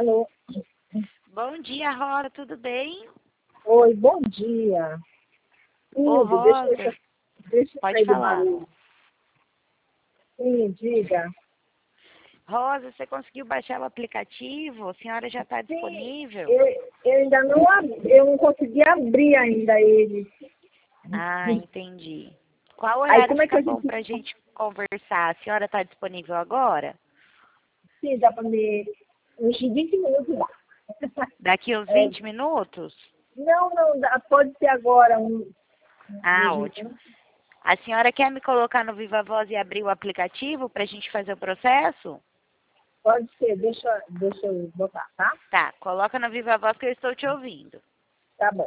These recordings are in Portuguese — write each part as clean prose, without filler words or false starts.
Alô? Bom dia, Rosa, tudo bem? Oi, bom dia. Ô, Tudo, Rosa, deixa eu pode sair do falar. barulho. Sim, diga. Rosa, você conseguiu baixar o aplicativo? A senhora já está Sim, disponível? eu ainda não eu não consegui abrir ainda ele. Ah, entendi. Qual Aí horário como é que fica a bom gente... para a gente conversar? A senhora está disponível agora? Sim, dá para me... Uns 20 minutos dá. Daqui uns É, 20 minutos? não, pode ser agora. Ah, ótimo. A senhora quer me colocar no Viva Voz e abrir o aplicativo para a gente fazer o processo? Pode ser, deixa eu botar, tá? Tá, coloca no Viva Voz que eu estou te ouvindo. Tá bom.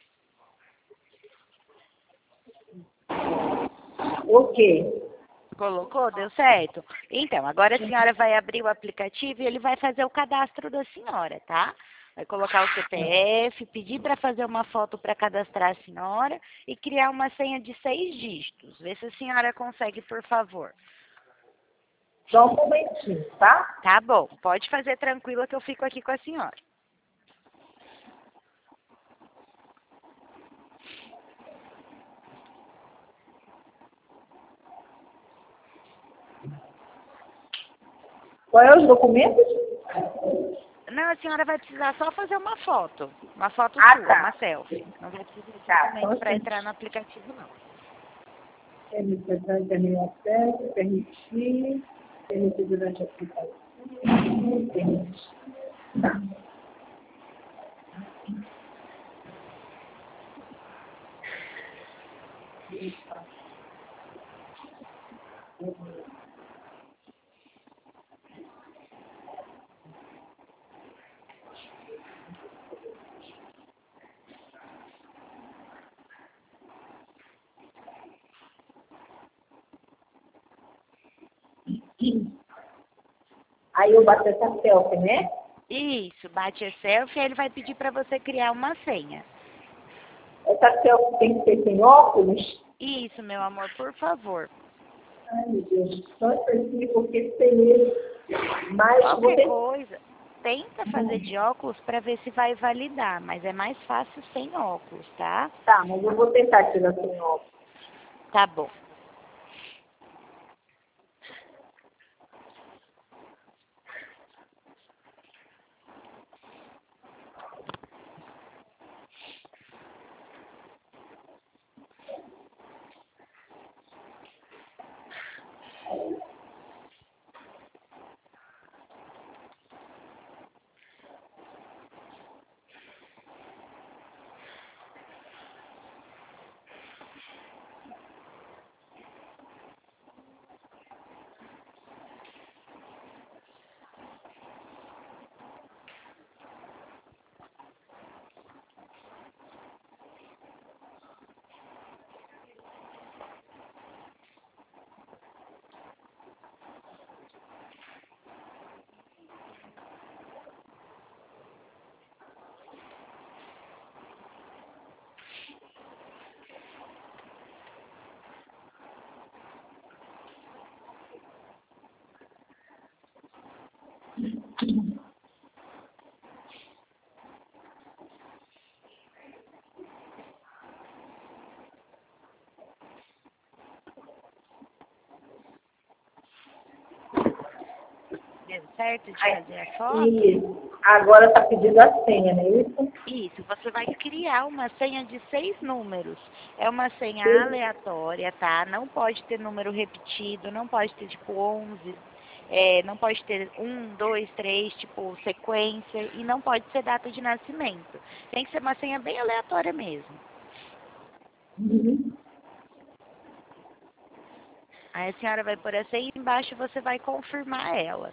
Ok. Colocou? Deu certo? Então, agora a senhora vai abrir o aplicativo e ele vai fazer o cadastro da senhora, tá? Vai colocar o CPF, pedir para fazer uma foto para cadastrar a senhora e criar uma senha de 6 dígitos. Vê se a senhora consegue, por favor. Só um momentinho, tá? Tá bom, pode fazer tranquila que eu fico aqui com a senhora. Qual é os documentos? Não, a senhora vai precisar só fazer uma foto Ah, sua, uma tá. selfie. Não vai precisar de Tá, só um documento para instante. entrar no aplicativo, não. Permitir durante a acesso, permitir durante a aplicação, permitir. Tá. Aí eu bato essa selfie, né? Isso, bate a selfie e ele vai pedir para você criar uma senha. Essa selfie tem que ser sem óculos. Isso, meu amor, por favor. Ai, meu Deus, só assim porque sem ele. Mas Qualquer você... coisa, tenta fazer de óculos para ver se vai validar, mas é mais fácil sem óculos, tá? Tá, mas eu vou tentar tirar sem óculos. Tá bom. Deu certo de fazer a foto? E agora tá pedindo a senha, não é isso? Isso, você vai criar uma senha de 6 números. É uma senha Sim. aleatória, tá? Não pode ter número repetido, não pode ter tipo 11, não pode ter 1, 2, 3, tipo sequência, e não pode ser data de nascimento. Tem que ser uma senha bem aleatória mesmo. Uhum. Aí a senhora vai por essa aí embaixo e você vai confirmar ela.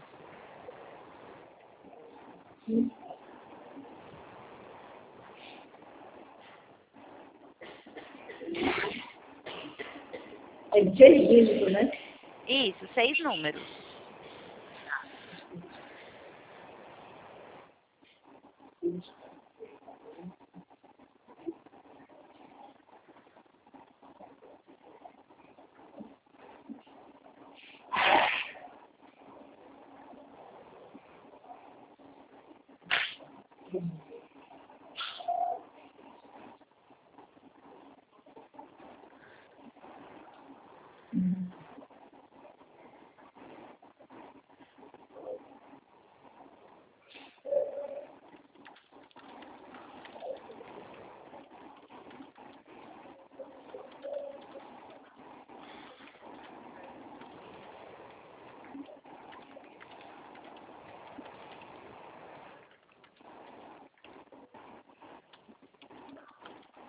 É de 6 dígitos, né? Isso, 6 números.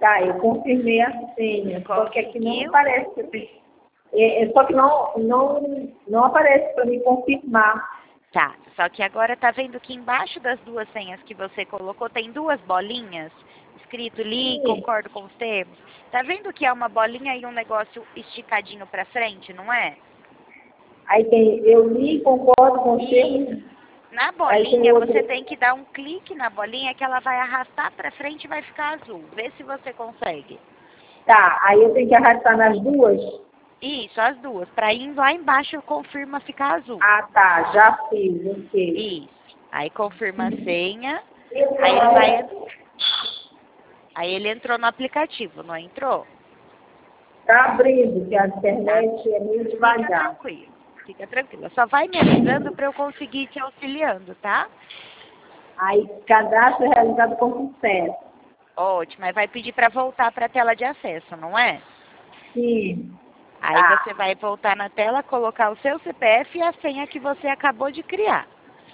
Tá, eu confirmei a senha, só que aqui não Conseguiu? aparece. Só que não aparece para me confirmar. Tá, só que agora tá vendo que embaixo das duas senhas que você colocou tem duas bolinhas escrito li, Sim. concordo com os termos. Tá vendo que é uma bolinha e um negócio esticadinho para frente, não é? Aí tem, eu li, concordo com os termos. Na Aí tem bolinha, outro. você tem que dar um clique na bolinha que ela vai arrastar para frente e vai ficar azul. Vê se você consegue. Tá, aí eu tenho que arrastar nas duas? Isso, as duas. Para ir lá embaixo, confirma ficar azul. Ah, tá, já fiz, ok. Isso. Aí confirma a senha. Aí ele vai. Aí ele entrou no aplicativo, não entrou? Tá abrindo, que a internet é meio Fica devagar. tranquilo. Fica tranquila. Só vai me avisando para eu conseguir te auxiliando, tá? Aí, cadastro realizado com sucesso. Ótimo. Aí vai pedir para voltar para a tela de acesso, não é? Sim. Aí Tá. você vai voltar na tela, colocar o seu CPF e a senha que você acabou de criar.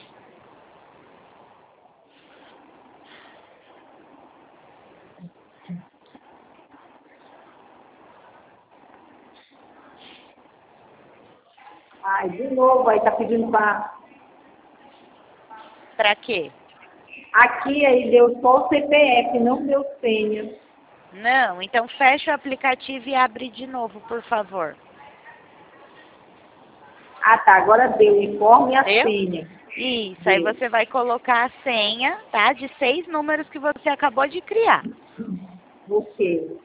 Aí, de novo, aí tá pedindo para... Para quê? Aqui, aí deu só o CPF, não deu senha. Não, então fecha o aplicativo e abre de novo, por favor. Ah, tá, agora deu. Informe a Deu? senha. Isso, aí Deu. você vai colocar a senha, tá? De 6 números que você acabou de criar. Ok.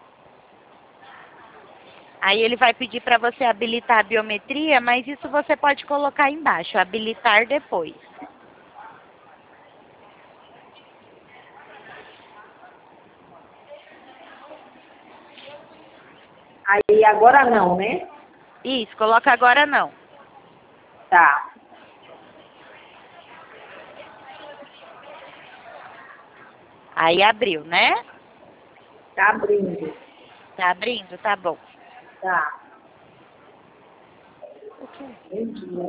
Aí ele vai pedir para você habilitar a biometria, mas isso você pode colocar embaixo, habilitar depois. Aí, agora não, né? Isso, coloca agora não. Tá. Aí abriu, né? Tá abrindo. Tá abrindo? Tá bom. Tá. Entendi.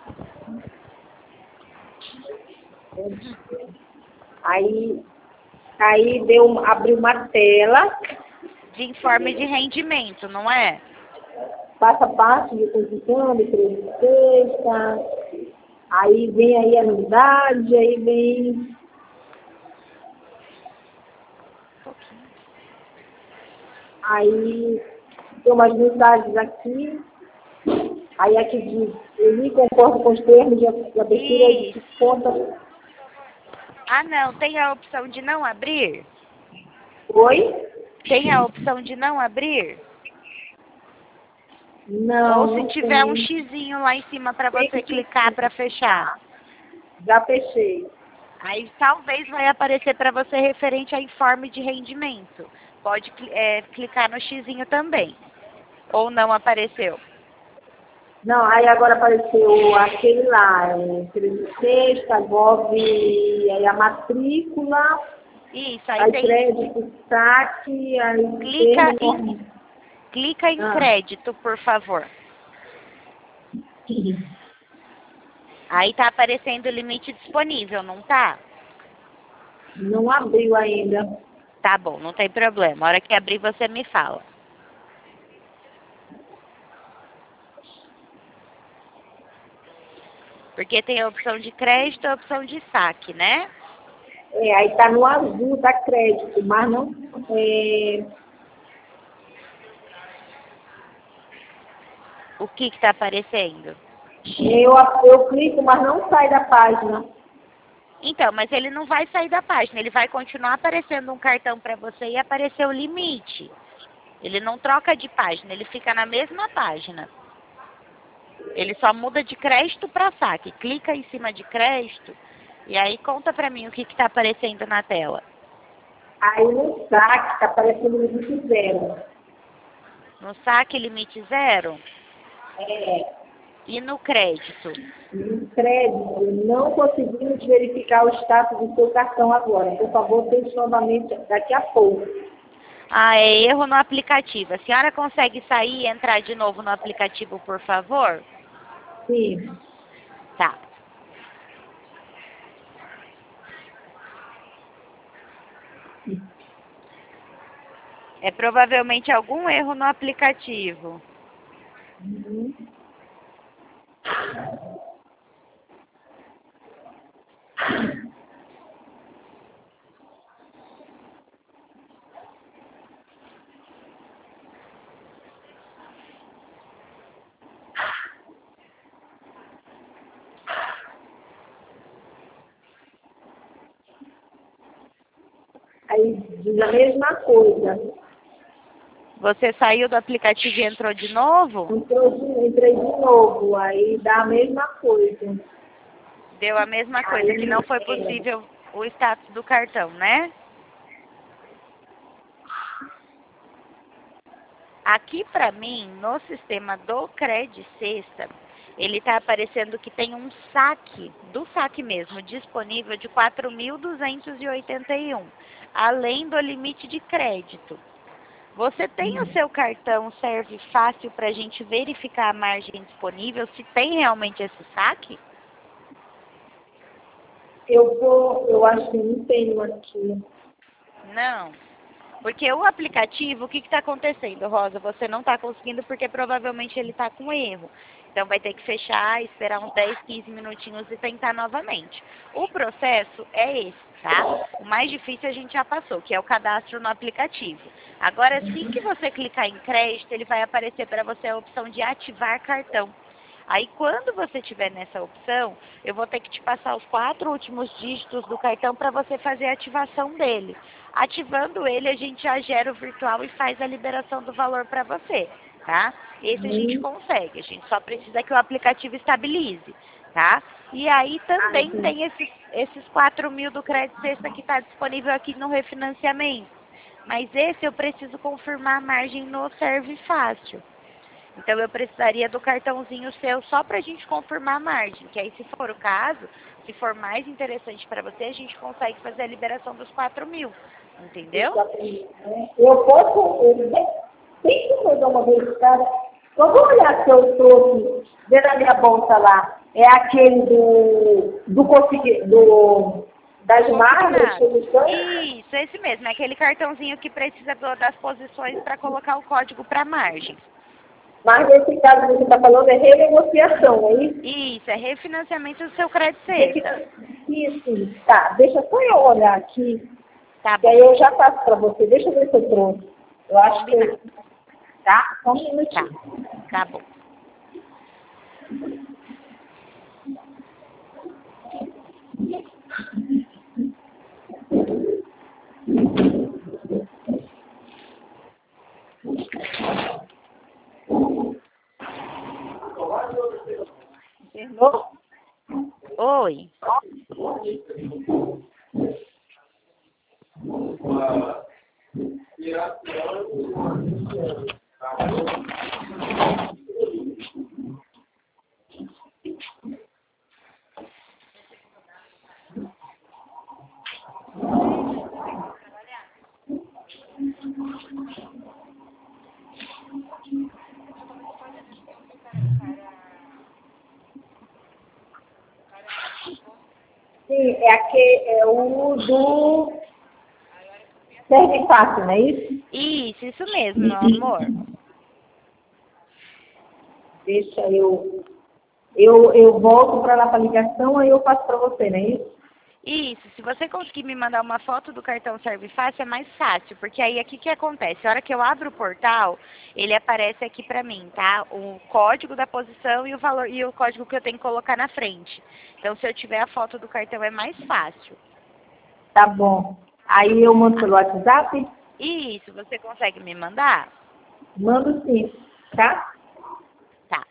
Aí deu, abriu uma tela, De informe de rendimento, não é? passa a passo de condição, de sexta, aí vem aí a novidade, aí vem, aí tem umas mensagens aqui, aí aqui diz, eu me concordo com os termos de abertura de conta. Ah, não, tem a opção de não abrir? Oi? Tem a opção de não abrir? Não, Ou se não tiver um tem. xizinho lá em cima para Tem você que clicar para fechar. Já fechei. Aí talvez vai aparecer para você referente a informe de rendimento. Pode clicar no xizinho também. Ou não apareceu? Não, aí agora apareceu aquele lá, sexta, Gov, aí a matrícula, Isso, aí aí tem. crédito, saque, aí Clica termo. em, clica em crédito, por favor. Aí tá aparecendo o limite disponível, não tá? Não abriu ainda. Tá bom, não tem problema. A hora que abrir, você me fala. Porque tem a opção de crédito e a opção de saque, né? Aí tá no azul, tá crédito, mas não. O que tá aparecendo? Eu clico, mas não sai da página. Então, mas ele não vai sair da página. Ele vai continuar aparecendo um cartão para você e aparecer o limite. Ele não troca de página, ele fica na mesma página. Ele só muda de crédito para saque. Clica em cima de crédito e aí conta para mim o que está aparecendo na tela. Aí no saque tá aparecendo limite zero. No saque, limite zero. É. E no crédito? No crédito, não conseguimos verificar o status do seu cartão agora. Por favor, tente novamente daqui a pouco. Ah, é erro no aplicativo. A senhora consegue sair e entrar de novo no aplicativo, por favor? Sim. Tá. É provavelmente algum erro no aplicativo. Uhum. Aí diz a mesma coisa. Você saiu do aplicativo e entrou de novo? Entrei de novo, aí dá a mesma coisa. Deu a mesma coisa, que não foi possível o status do cartão, né? Aqui para mim, no sistema do Cred Sexta, ele está aparecendo que tem um saque, do saque mesmo, disponível de 4.281, além do limite de crédito. Você tem o seu cartão, serve fácil para a gente verificar a margem disponível, se tem realmente esse saque? Eu acho que não tenho aqui. Não. Porque o aplicativo, o que está acontecendo, Rosa? Você não está conseguindo porque provavelmente ele está com erro. Então vai ter que fechar, esperar uns 10, 15 minutinhos e tentar novamente. O processo é esse, tá? O mais difícil a gente já passou, que é o cadastro no aplicativo. Agora, assim que você clicar em crédito, ele vai aparecer para você a opção de ativar cartão. Aí, quando você tiver nessa opção, eu vou ter que te passar os 4 últimos dígitos do cartão para você fazer a ativação dele. Ativando ele, a gente já gera o virtual e faz a liberação do valor para você, tá? Esse a gente consegue, a gente só precisa que o aplicativo estabilize, tá? E aí também tem esses 4.000 do Crédito Sexta que está disponível aqui no refinanciamento. Mas esse eu preciso confirmar a margem no Serve Fácil. Então, eu precisaria do cartãozinho seu só para a gente confirmar a margem. Que aí, se for o caso, se for mais interessante para você, a gente consegue fazer a liberação dos 4.000. Entendeu? Eu posso, tem como eu dar uma verificada? Vamos olhar se eu trouxe dentro da minha bolsa lá. É aquele das margens, posições? Isso, esse mesmo. É aquele cartãozinho que precisa das posições para colocar o código para margem. Mas nesse caso que você está falando é renegociação, é isso? Isso, é refinanciamento do seu crédito sexta. Isso, tá. Deixa só eu olhar aqui, Tá que bom. aí eu já passo para você. Deixa eu ver se eu trouxe. Eu acho Combinado. que... Tá? Só um minutinho. Tá bom. Entendeu? Oi. Sim, é o do Serve Fácil, não é isso? Isso mesmo, meu amor. Deixa eu volto para lá para a ligação, aí eu passo para você, não é isso? Isso, se você conseguir me mandar uma foto do cartão Serve Fácil, é mais fácil, porque aí aqui que acontece? A hora que eu abro o portal, ele aparece aqui pra mim, tá? O código da posição e o valor e o código que eu tenho que colocar na frente. Então, se eu tiver a foto do cartão, é mais fácil. Tá bom. Aí eu mando pelo WhatsApp? Isso, você consegue me mandar? Mando sim, tá? Tá.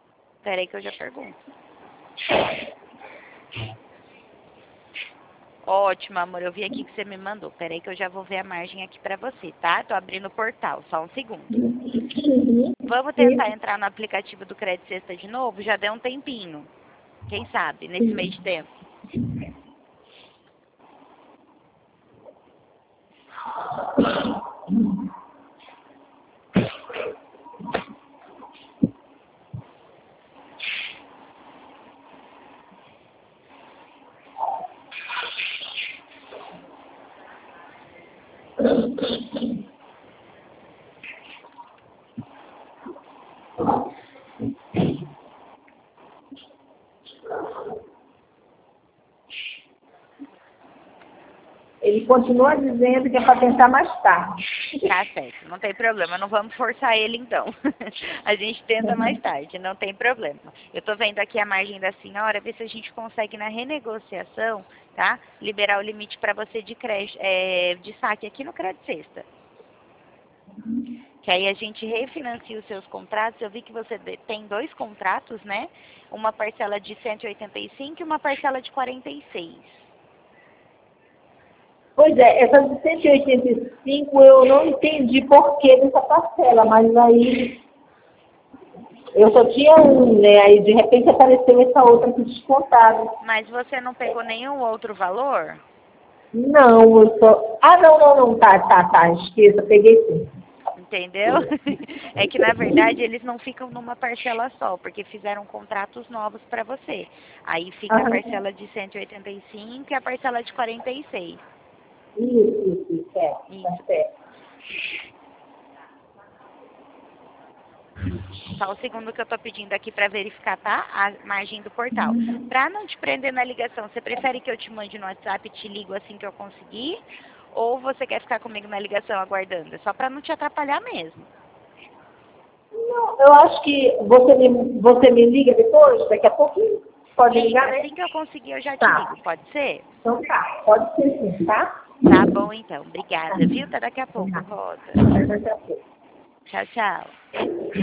Peraí que eu já pergunto. Ótimo, amor. Eu vi aqui que você me mandou. Peraí que eu já vou ver a margem aqui pra você, tá? Tô abrindo o portal. Só um segundo. Uhum. Vamos tentar entrar no aplicativo do Crédito Sexta de novo? Já deu um tempinho. Quem sabe, nesse meio de tempo. Ele continua dizendo que é para tentar mais tarde. Tá certo, não tem problema. Não vamos forçar ele, então. A gente tenta mais tarde, não tem problema. Eu tô vendo aqui a margem da senhora, ver se a gente consegue, na renegociação, tá? Liberar o limite para você de crédito, de saque aqui no Crédito Sexta. Que aí a gente refinancia os seus contratos. Eu vi que você tem 2 contratos, né? Uma parcela de 185 e uma parcela de 46. Pois é, essa de 185 eu não entendi por que dessa parcela, mas aí eu só tinha um, né? Aí de repente apareceu essa outra aqui descontada. Mas você não pegou nenhum outro valor? Não, eu só. Ah, não, tá, esqueça, peguei sim. Entendeu? É que, na verdade, eles não ficam numa parcela só, porque fizeram contratos novos para você. Aí fica a parcela de 185 e a parcela de 46. Isso, tá certo. Só o segundo que eu tô pedindo aqui para verificar, tá? A margem do portal. Para não te prender na ligação, você prefere que eu te mande no WhatsApp e te ligo assim que eu conseguir? Ou você quer ficar comigo na ligação aguardando? É só para não te atrapalhar mesmo. Não, eu acho que você me liga depois, daqui a pouquinho. Pode ligar, né? Assim que eu conseguir, eu já te Tá. ligo. Pode ser? Então tá, pode ser sim, tá? Tá bom, então. Obrigada, viu? Até daqui a pouco, Rosa. Até daqui a pouco. Tchau, tchau.